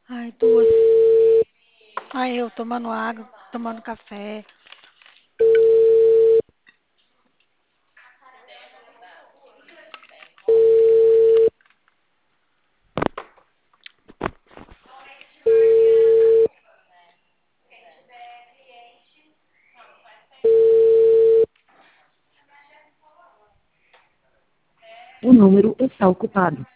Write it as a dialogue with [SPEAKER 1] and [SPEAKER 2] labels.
[SPEAKER 1] Ai, duas. Ai, eu tomando água, tomando café.
[SPEAKER 2] O número está ocupado.